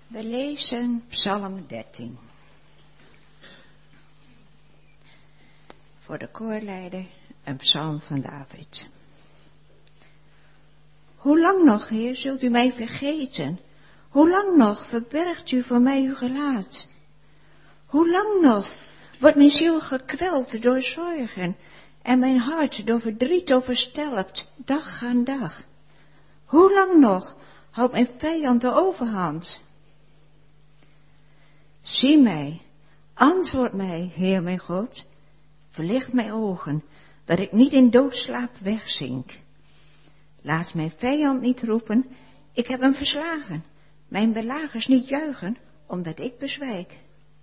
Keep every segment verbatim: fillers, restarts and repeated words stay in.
We lezen Psalm dertien. Voor de koorleider een psalm van David. Hoe lang nog, Heer, zult u mij vergeten? Hoe lang nog verbergt u voor mij uw gelaat? Hoe lang nog wordt mijn ziel gekweld door zorgen en mijn hart door verdriet overstelpt, dag aan dag? Hoe lang nog houdt mijn vijand de overhand? Zie mij, antwoord mij, Heer mijn God, verlicht mijn ogen, dat ik niet in doodslaap wegzink. Laat mijn vijand niet roepen, ik heb hem verslagen, mijn belagers niet juichen, omdat ik bezwijk.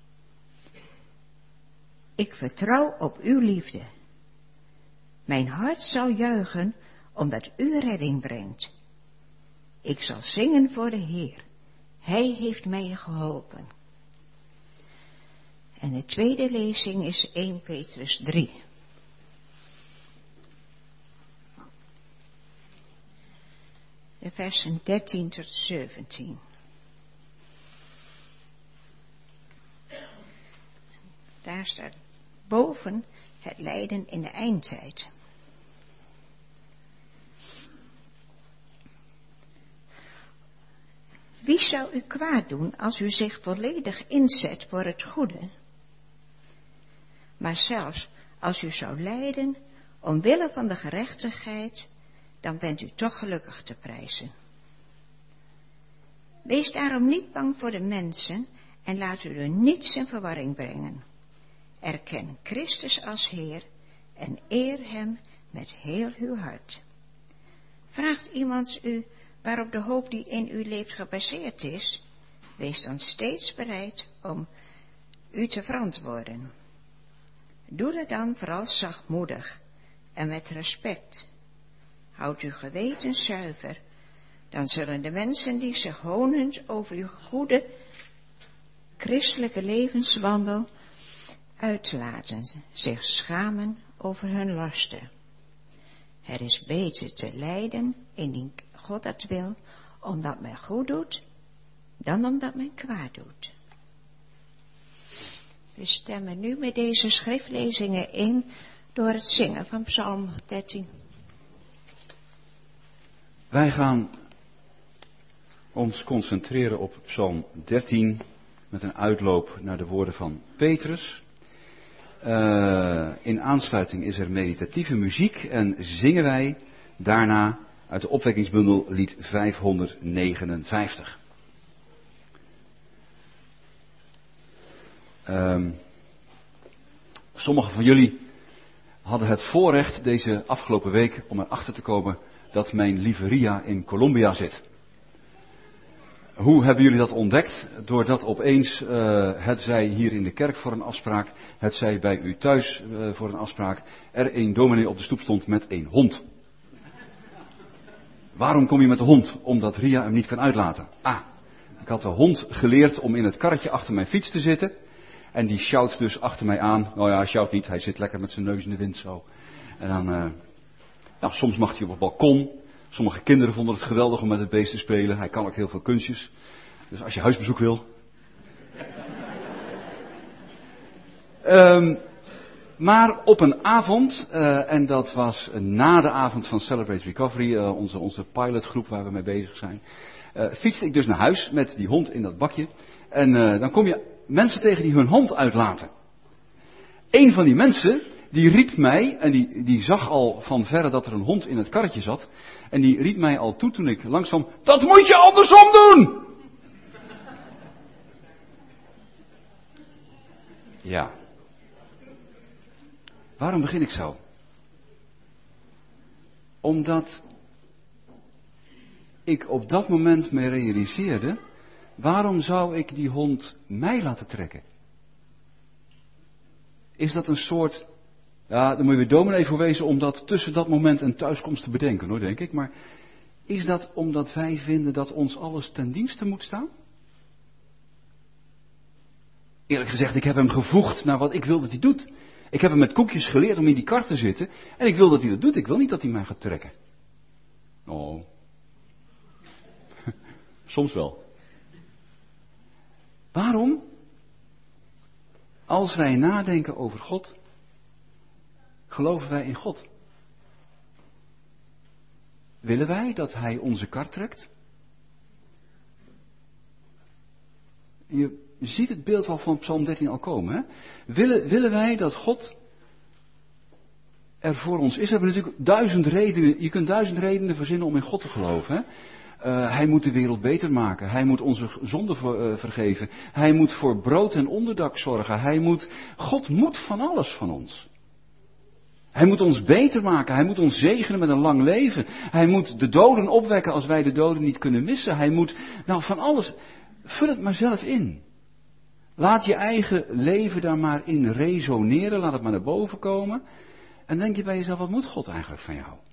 Ik vertrouw op uw liefde. Mijn hart zal juichen, omdat u redding brengt. Ik zal zingen voor de Heer, hij heeft mij geholpen. En de tweede lezing is eerste Petrus drie. De versen dertien tot zeventien. Daar staat boven het lijden in de eindtijd. Wie zou u kwaad doen als u zich volledig inzet voor het goede? Maar zelfs als u zou lijden omwille van de gerechtigheid, dan bent u toch gelukkig te prijzen. Wees daarom niet bang voor de mensen en laat u er niets in verwarring brengen. Erken Christus als Heer en eer hem met heel uw hart. Vraagt iemand u waarop de hoop die in u leeft gebaseerd is, wees dan steeds bereid om u te verantwoorden. Doe het dan vooral zachtmoedig en met respect. Houd uw geweten zuiver, dan zullen de mensen die zich honend over uw goede christelijke levenswandel uitlaten, zich schamen over hun lasten. Het is beter te lijden indien God dat wil, omdat men goed doet, dan omdat men kwaad doet. We stemmen nu met deze schriftlezingen in door het zingen van Psalm dertien. Wij gaan ons concentreren op Psalm dertien met een uitloop naar de woorden van Petrus. Uh, in aansluiting is er meditatieve muziek en zingen wij daarna uit de opwekkingsbundel lied vijfhonderdnegenenvijftig. Um, sommigen van jullie hadden het voorrecht deze afgelopen week om erachter te komen dat mijn lieve Ria in Colombia zit. Hoe hebben jullie dat ontdekt? Doordat opeens, uh, het zij hier in de kerk voor een afspraak, het zij bij u thuis uh, voor een afspraak, er een dominee op de stoep stond met een hond. Waarom kom je met de hond? Omdat Ria hem niet kan uitlaten. Ah, ik had de hond geleerd om in het karretje achter mijn fiets te zitten. En die sjouwt dus achter mij aan. Nou ja, hij sjouwt niet, hij zit lekker met zijn neus in de wind zo. En dan, uh, nou, soms mag hij op het balkon. Sommige kinderen vonden het geweldig om met het beest te spelen. Hij kan ook heel veel kunstjes. Dus als je huisbezoek wil. um, maar op een avond, uh, en dat was na de avond van Celebrate Recovery, uh, onze, onze pilotgroep waar we mee bezig zijn, uh, fietste ik dus naar huis met die hond in dat bakje. En uh, dan kom je mensen tegen die hun hond uitlaten. Eén van die mensen, die riep mij, en die, die zag al van verre dat er een hond in het karretje zat. En die riep mij al toe toen ik langskwam, dat moet je andersom doen! Ja. Waarom begin ik zo? Omdat ik op dat moment me realiseerde, waarom zou ik die hond mij laten trekken? Is dat een soort, ja, dan moet je weer dominee voor wezen om dat tussen dat moment en thuiskomst te bedenken, hoor, denk ik. Maar is dat omdat wij vinden dat ons alles ten dienste moet staan? Eerlijk gezegd, ik heb hem gevoegd naar wat ik wil dat hij doet. Ik heb hem met koekjes geleerd om in die kar te zitten. En ik wil dat hij dat doet. Ik wil niet dat hij mij gaat trekken. Oh. Soms wel. Als wij nadenken over God, geloven wij in God. Willen wij dat Hij onze kar trekt? Je ziet het beeld al van Psalm dertien al komen. Hè? Willen, willen wij dat God er voor ons is? We hebben natuurlijk duizend redenen. Je kunt duizend redenen verzinnen om in God te geloven. Hè? Uh, hij moet de wereld beter maken. Hij moet onze zonden ver, uh, vergeven. Hij moet voor brood en onderdak zorgen. Hij moet, God moet van alles van ons. Hij moet ons beter maken. Hij moet ons zegenen met een lang leven. Hij moet de doden opwekken als wij de doden niet kunnen missen. Hij moet, nou van alles. Vul het maar zelf in. Laat je eigen leven daar maar in resoneren. Laat het maar naar boven komen. En denk je bij jezelf, wat moet God eigenlijk van jou?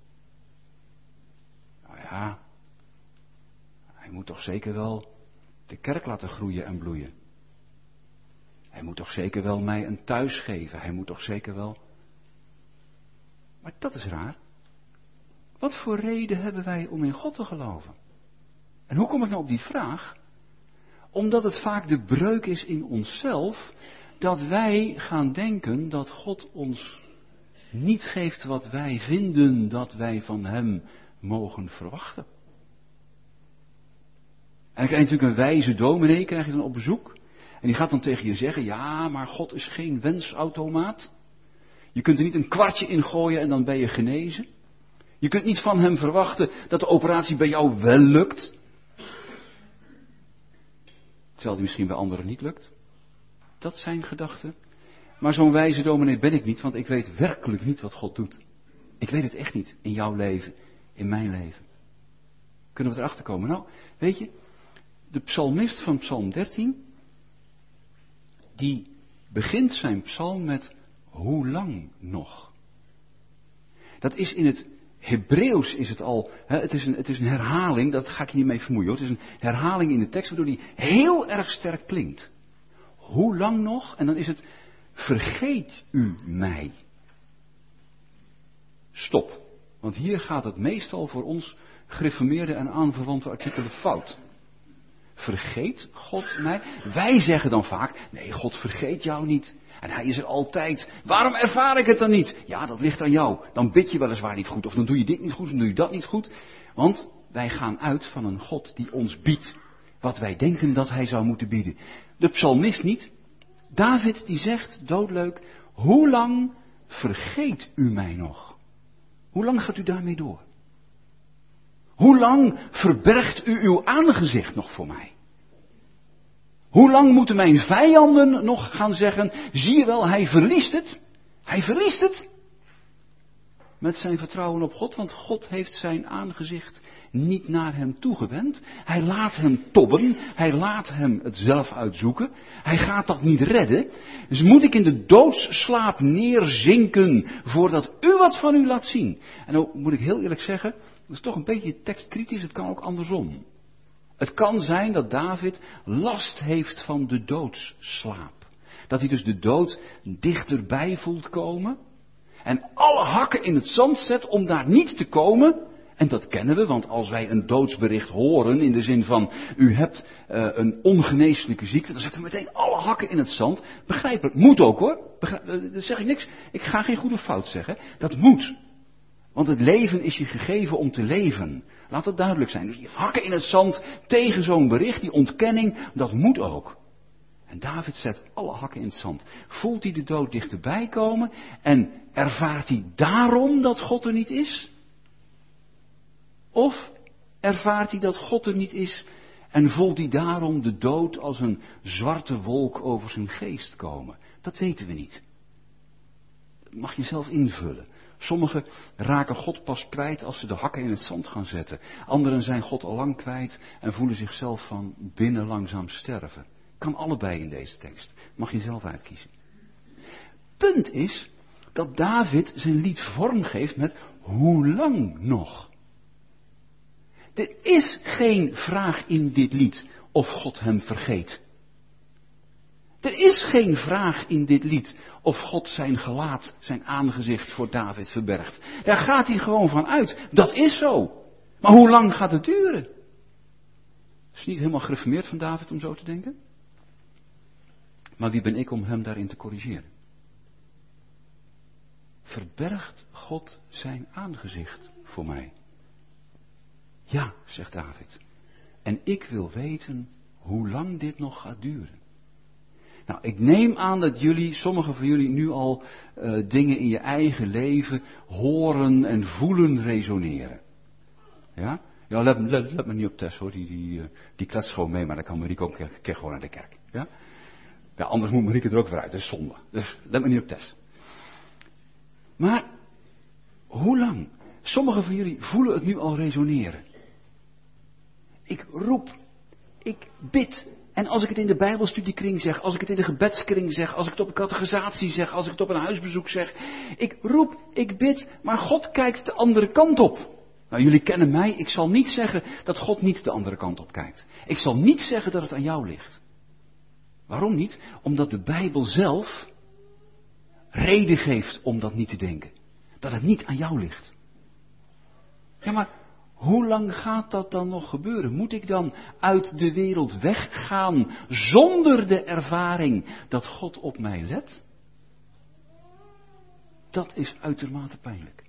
Nou ja, hij moet toch zeker wel de kerk laten groeien en bloeien. Hij moet toch zeker wel mij een thuis geven. Hij moet toch zeker wel... Maar dat is raar. Wat voor reden hebben wij om in God te geloven? En hoe kom ik nou op die vraag? Omdat het vaak de breuk is in onszelf, dat wij gaan denken dat God ons niet geeft wat wij vinden dat wij van Hem mogen verwachten. En dan krijg je natuurlijk een wijze dominee, krijg je dan op bezoek. En die gaat dan tegen je zeggen, ja, maar God is geen wensautomaat. Je kunt er niet een kwartje in gooien en dan ben je genezen. Je kunt niet van Hem verwachten dat de operatie bij jou wel lukt. Terwijl die misschien bij anderen niet lukt. Dat zijn gedachten. Maar zo'n wijze dominee ben ik niet, want ik weet werkelijk niet wat God doet. Ik weet het echt niet in jouw leven, in mijn leven. Kunnen we erachter komen? Nou, weet je, de psalmist van Psalm dertien, die begint zijn psalm met hoe lang nog? Dat is in het Hebreeuws is het al, hè, het, is een, het is een herhaling, dat ga ik je niet mee vermoeien hoor. Het is een herhaling in de tekst waardoor die heel erg sterk klinkt. Hoe lang nog? En dan is het, vergeet u mij. Stop. Want hier gaat het meestal voor ons gereformeerde en aanverwante artikelen fout. Vergeet God mij? Wij zeggen dan vaak, nee, God vergeet jou niet. En Hij is er altijd. Waarom ervaar ik het dan niet? Ja, dat ligt aan jou. Dan bid je weliswaar niet goed. Of dan doe je dit niet goed, dan doe je dat niet goed. Want wij gaan uit van een God die ons biedt wat wij denken dat Hij zou moeten bieden. De psalmist niet. David die zegt, doodleuk, hoe lang vergeet u mij nog? Hoe lang gaat u daarmee door? Hoe lang verbergt u uw aangezicht nog voor mij? Hoe lang moeten mijn vijanden nog gaan zeggen, zie je wel, hij verliest het. Hij verliest het. Met zijn vertrouwen op God, want God heeft zijn aangezicht niet naar hem toegewend. Hij laat hem tobben, hij laat hem het zelf uitzoeken. Hij gaat dat niet redden. Dus moet ik in de doodsslaap neerzinken voordat u wat van u laat zien. En dan moet ik heel eerlijk zeggen, dat is toch een beetje tekstkritisch, het kan ook andersom. Het kan zijn dat David last heeft van de doodsslaap. Dat hij dus de dood dichterbij voelt komen. En alle hakken in het zand zet om daar niet te komen. En dat kennen we, want als wij een doodsbericht horen, in de zin van, u hebt uh, een ongeneeslijke ziekte, dan zetten we meteen alle hakken in het zand. Begrijpelijk, moet ook hoor. Begrijp, uh, dat zeg ik niks. Ik ga geen goede fout zeggen. Dat moet. Want het leven is je gegeven om te leven. Laat dat duidelijk zijn. Dus die hakken in het zand tegen zo'n bericht, die ontkenning, dat moet ook. En David zet alle hakken in het zand. Voelt hij de dood dichterbij komen en ervaart hij daarom dat God er niet is? Of ervaart hij dat God er niet is en voelt hij daarom de dood als een zwarte wolk over zijn geest komen? Dat weten we niet. Dat mag je zelf invullen. Sommigen raken God pas kwijt als ze de hakken in het zand gaan zetten. Anderen zijn God al lang kwijt en voelen zichzelf van binnen langzaam sterven. Kan allebei in deze tekst. Mag je zelf uitkiezen. Punt is dat David zijn lied vormgeeft met hoe lang nog? Er is geen vraag in dit lied of God hem vergeet. Er is geen vraag in dit lied of God zijn gelaat, zijn aangezicht voor David verbergt. Daar gaat hij gewoon van uit. Dat is zo. Maar hoe lang gaat het duren? Is het niet helemaal gereformeerd van David om zo te denken? Maar wie ben ik om hem daarin te corrigeren? Verbergt God zijn aangezicht voor mij? Ja, zegt David. En ik wil weten hoe lang dit nog gaat duren. Nou, ik neem aan dat jullie, sommigen van jullie, nu al uh, dingen in je eigen leven horen en voelen resoneren. Ja? Ja, let, let, let me niet op Tess hoor, die, die, uh, die kletst gewoon mee, maar dan kan Marieke ook een keer gewoon naar de kerk. Ja? Ja, anders moet Marieke er ook weer uit, dat is zonde. Dus let me niet op Tess. Maar, hoe lang? Sommigen van jullie voelen het nu al resoneren. Ik roep, ik bid. En als ik het in de bijbelstudiekring zeg, als ik het in de gebedskring zeg, als ik het op een catechisatie zeg, als ik het op een huisbezoek zeg. Ik roep, ik bid, maar God kijkt de andere kant op. Nou, jullie kennen mij, ik zal niet zeggen dat God niet de andere kant op kijkt. Ik zal niet zeggen dat het aan jou ligt. Waarom niet? Omdat de Bijbel zelf reden geeft om dat niet te denken. Dat het niet aan jou ligt. Ja, maar hoe lang gaat dat dan nog gebeuren? Moet ik dan uit de wereld weggaan zonder de ervaring dat God op mij let? Dat is uitermate pijnlijk.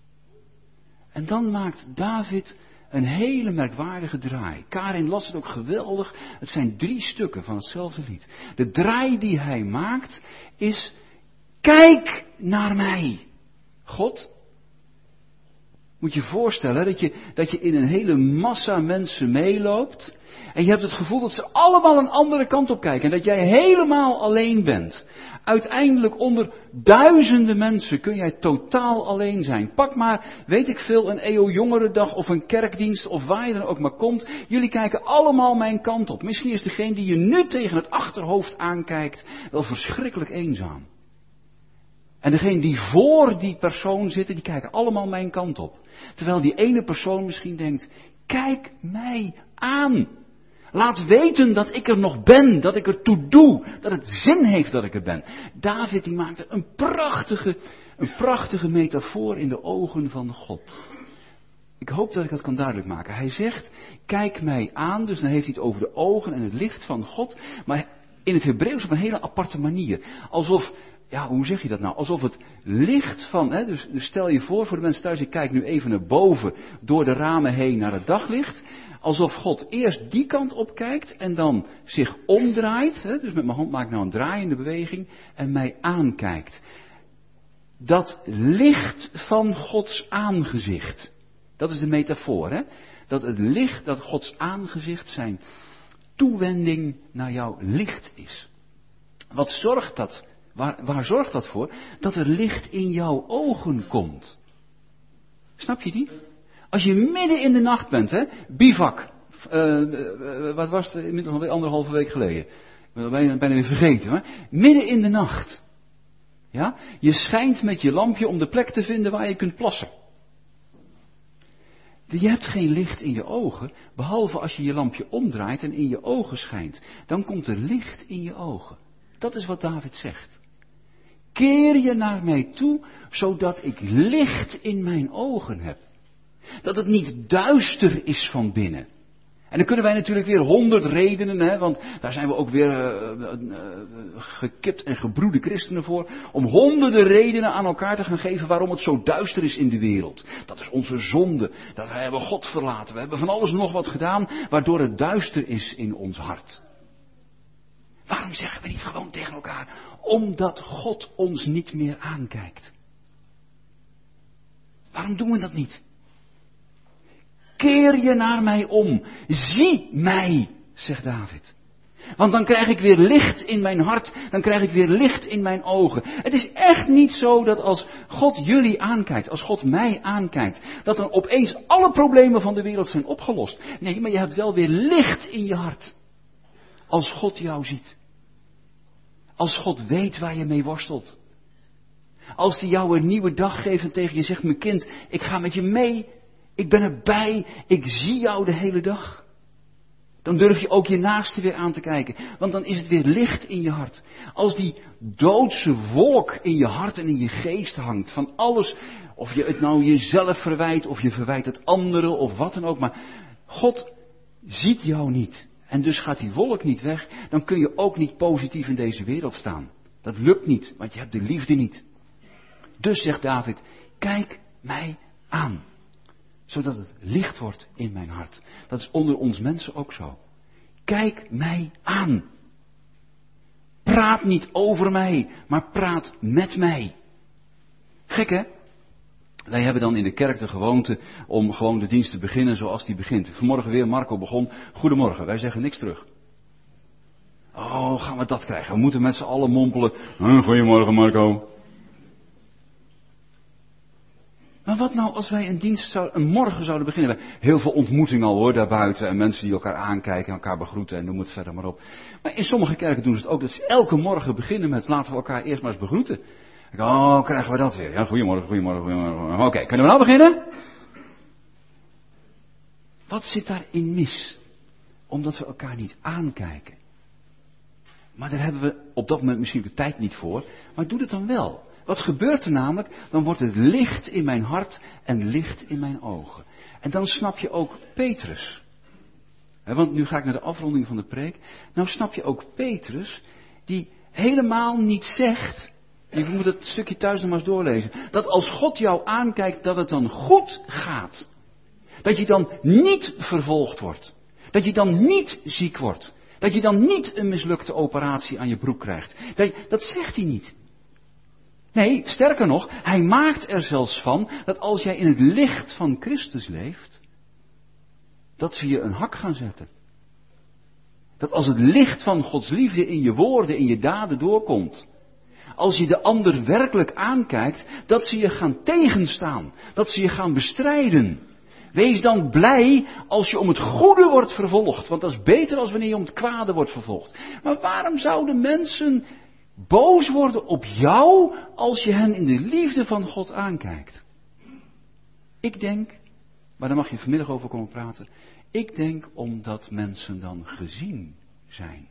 En dan maakt David een hele merkwaardige draai. Karin las het ook geweldig. Het zijn drie stukken van hetzelfde lied. De draai die hij maakt is: kijk naar mij, God. Moet je je voorstellen dat je, dat je in een hele massa mensen meeloopt. En je hebt het gevoel dat ze allemaal een andere kant op kijken. En dat jij helemaal alleen bent. Uiteindelijk onder duizenden mensen kun jij totaal alleen zijn. Pak maar, weet ik veel, een E O Jongerendag of een kerkdienst of waar je dan ook maar komt. Jullie kijken allemaal mijn kant op. Misschien is degene die je nu tegen het achterhoofd aankijkt wel verschrikkelijk eenzaam. En degene die voor die persoon zitten, die kijken allemaal mijn kant op. Terwijl die ene persoon misschien denkt: kijk mij aan. Laat weten dat ik er nog ben, dat ik er toe doe, dat het zin heeft dat ik er ben. David die maakte een prachtige, een prachtige metafoor in de ogen van God. Ik hoop dat ik dat kan duidelijk maken. Hij zegt: kijk mij aan, dus dan heeft hij het over de ogen en het licht van God. Maar in het Hebreeuws op een hele aparte manier. Alsof, ja, hoe zeg je dat nou? Alsof het licht van, hè, dus, dus stel je voor, voor de mensen thuis, ik kijk nu even naar boven, door de ramen heen naar het daglicht. Alsof God eerst die kant op kijkt en dan zich omdraait, hè, dus met mijn hand maak ik nou een draaiende beweging, en mij aankijkt. Dat licht van Gods aangezicht, dat is de metafoor, hè? Dat het licht, dat Gods aangezicht zijn toewending naar jouw licht is. Wat zorgt dat? Waar, waar zorgt dat voor? Dat er licht in jouw ogen komt. Snap je die? Als je midden in de nacht bent, hè, bivak, uh, uh, wat was het, inmiddels alweer anderhalve week geleden. Ik ben bijna, bijna weer vergeten, maar midden in de nacht. Ja, je schijnt met je lampje om de plek te vinden waar je kunt plassen. Je hebt geen licht in je ogen, behalve als je je lampje omdraait en in je ogen schijnt. Dan komt er licht in je ogen. Dat is wat David zegt. Keer je naar mij toe, zodat ik licht in mijn ogen heb. Dat het niet duister is van binnen. En dan kunnen wij natuurlijk weer honderd redenen, hè, want daar zijn we ook weer uh, uh, gekipt en gebroede christenen voor, om honderden redenen aan elkaar te gaan geven waarom het zo duister is in de wereld. Dat is onze zonde, dat wij hebben God verlaten, we hebben van alles nog wat gedaan, waardoor het duister is in ons hart. Waarom zeggen we niet gewoon tegen elkaar? Omdat God ons niet meer aankijkt. Waarom doen we dat niet? Keer je naar mij om. Zie mij, zegt David. Want dan krijg ik weer licht in mijn hart. Dan krijg ik weer licht in mijn ogen. Het is echt niet zo dat als God jullie aankijkt, als God mij aankijkt, dat dan opeens alle problemen van de wereld zijn opgelost. Nee, maar je hebt wel weer licht in je hart. Als God jou ziet. Als God weet waar je mee worstelt. Als hij jou een nieuwe dag geeft en tegen je zegt: mijn kind, ik ga met je mee. Ik ben erbij. Ik zie jou de hele dag. Dan durf je ook je naaste weer aan te kijken. Want dan is het weer licht in je hart. Als die doodse wolk in je hart en in je geest hangt. Van alles. Of je het nou jezelf verwijt. Of je verwijt het anderen. Of wat dan ook. Maar God ziet jou niet. en dus gaat die wolk niet weg, dan kun je ook niet positief in deze wereld staan. Dat lukt niet, want je hebt de liefde niet. Dus zegt David, kijk mij aan, zodat het licht wordt in mijn hart. Dat is onder ons mensen ook zo. Kijk mij aan. Praat niet over mij, maar praat met mij. Gek hè? Wij hebben dan in de kerk de gewoonte om gewoon de dienst te beginnen zoals die begint. Vanmorgen weer, Marco begon, goedemorgen, wij zeggen niks terug. Oh, gaan we dat krijgen? We moeten met z'n allen mompelen, hm, goedemorgen Marco. Maar wat nou als wij een dienst zouden, een morgen zouden beginnen? Heel veel ontmoeting al hoor, daarbuiten. En mensen die elkaar aankijken en elkaar begroeten en noem het verder maar op. Maar in sommige kerken doen ze het ook, dat ze elke morgen beginnen met, laten we elkaar eerst maar eens begroeten. Oh, krijgen we dat weer? Ja, goedemorgen, goedemorgen, goedemorgen. Oké, okay, kunnen we nou beginnen? Wat zit daarin mis? Omdat we elkaar niet aankijken. Maar daar hebben we op dat moment misschien de tijd niet voor. Maar doe het dan wel. Wat gebeurt er namelijk? Dan wordt het licht in mijn hart en licht in mijn ogen. En dan snap je ook Petrus. He, want nu ga ik naar de afronding van de preek. Nou snap je ook Petrus, die helemaal niet zegt, je moet het stukje thuis nog maar eens doorlezen, dat als God jou aankijkt, dat het dan goed gaat. Dat je dan niet vervolgd wordt. Dat je dan niet ziek wordt. Dat je dan niet een mislukte operatie aan je broek krijgt. Dat, je, dat zegt hij niet. Nee, sterker nog, hij maakt er zelfs van dat als jij in het licht van Christus leeft, dat ze je een hak gaan zetten. Dat als het licht van Gods liefde in je woorden, in je daden doorkomt, als je de ander werkelijk aankijkt, dat ze je gaan tegenstaan, dat ze je gaan bestrijden. Wees dan blij als je om het goede wordt vervolgd, want dat is beter als wanneer je om het kwade wordt vervolgd. Maar waarom zouden mensen boos worden op jou als je hen in de liefde van God aankijkt? Ik denk, maar daar mag je vanmiddag over komen praten, ik denk omdat mensen dan gezien zijn.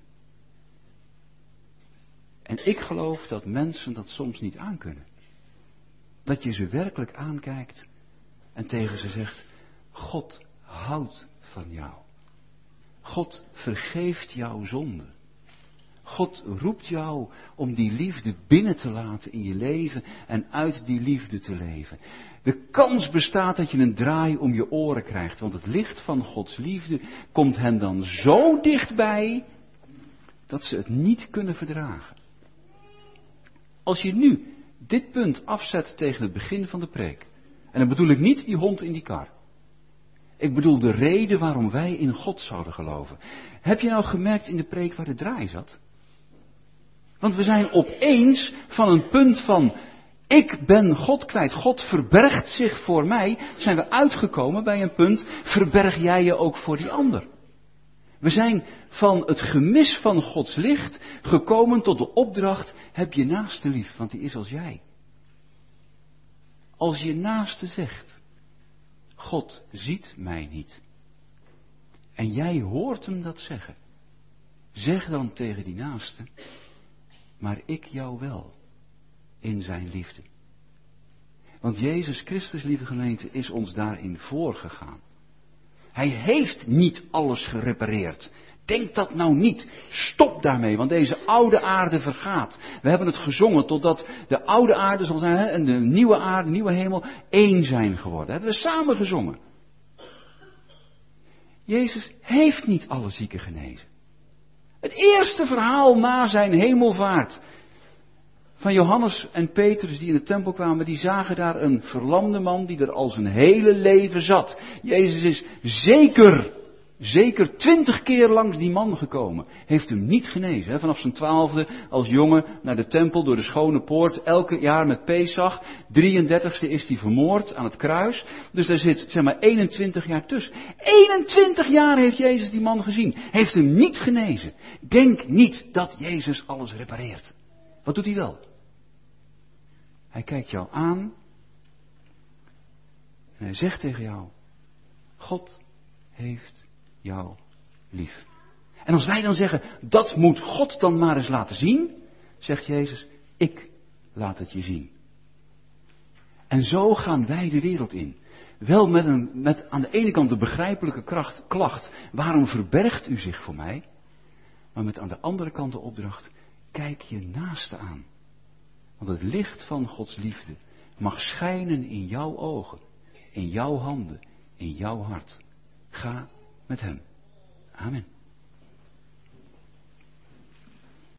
En ik geloof dat mensen dat soms niet aankunnen. Dat je ze werkelijk aankijkt en tegen ze zegt, God houdt van jou. God vergeeft jouw zonde. God roept jou om die liefde binnen te laten in je leven en uit die liefde te leven. De kans bestaat dat je een draai om je oren krijgt, want het licht van Gods liefde komt hen dan zo dichtbij dat ze het niet kunnen verdragen. Als je nu dit punt afzet tegen het begin van de preek, en dan bedoel ik niet die hond in die kar. Ik bedoel de reden waarom wij in God zouden geloven. Heb je nou gemerkt in de preek waar de draai zat? Want we zijn opeens van een punt van, ik ben God kwijt, God verbergt zich voor mij, zijn we uitgekomen bij een punt, verberg jij je ook voor die ander. We zijn van het gemis van Gods licht gekomen tot de opdracht, heb je naaste lief, want die is als jij. Als je naaste zegt, God ziet mij niet. En jij hoort hem dat zeggen. Zeg dan tegen die naaste, maar ik jou wel, in zijn liefde. Want Jezus Christus, lieve gemeente, is ons daarin voorgegaan. Hij heeft niet alles gerepareerd. Denk dat nou niet. Stop daarmee, want deze oude aarde vergaat. We hebben het gezongen totdat de oude aarde zal zijn en de nieuwe aarde, de nieuwe hemel, één zijn geworden. Dat hebben we samen gezongen. Jezus heeft niet alle zieken genezen. Het eerste verhaal na zijn hemelvaart van Johannes en Petrus die in de tempel kwamen, die zagen daar een verlamde man die er al zijn hele leven zat. Jezus is zeker, zeker twintig keer langs die man gekomen. Heeft hem niet genezen. Hè? Vanaf zijn twaalfde als jongen naar de tempel door de schone poort. Elke jaar met Pesach. drieëndertigste is hij vermoord aan het kruis. Dus daar zit zeg maar eenentwintig jaar tussen. eenentwintig jaar heeft Jezus die man gezien. Heeft hem niet genezen. Denk niet dat Jezus alles repareert. Wat doet hij wel? Hij kijkt jou aan en hij zegt tegen jou, God heeft jou lief. En als wij dan zeggen, dat moet God dan maar eens laten zien, zegt Jezus, ik laat het je zien. En zo gaan wij de wereld in. Wel met, een, met aan de ene kant de begrijpelijke kracht, klacht, waarom verbergt u zich voor mij? Maar met aan de andere kant de opdracht, kijk je naaste aan. Want het licht van Gods liefde mag schijnen in jouw ogen, in jouw handen, in jouw hart. Ga met hem. Amen.